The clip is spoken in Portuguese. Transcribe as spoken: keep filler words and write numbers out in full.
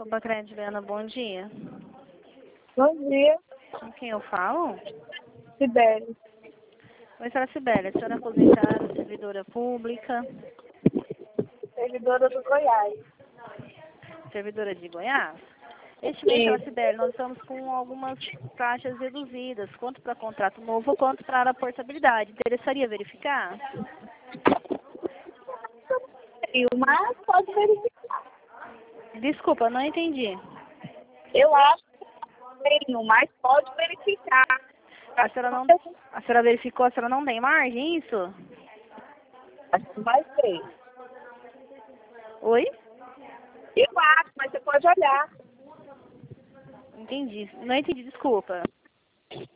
Opa, Crediana, bom dia. Bom dia, Com quem eu falo? Sibeli. Oi, senhora Sibeli, a senhora é aposentada, servidora pública, Servidora do Goiás. servidora de Goiás? Este mês, senhora Isso. Sibeli, nós estamos com algumas taxas reduzidas, quanto para contrato novo, quanto para a portabilidade. Interessaria verificar? Mas pode verificar. Desculpa, não entendi. Eu acho que tenho, mas pode verificar. A senhora não, a senhora verificou, a senhora não tem margem, isso? Acho que vai ter. Oi? Eu acho, mas você pode olhar. Entendi. Não entendi, desculpa.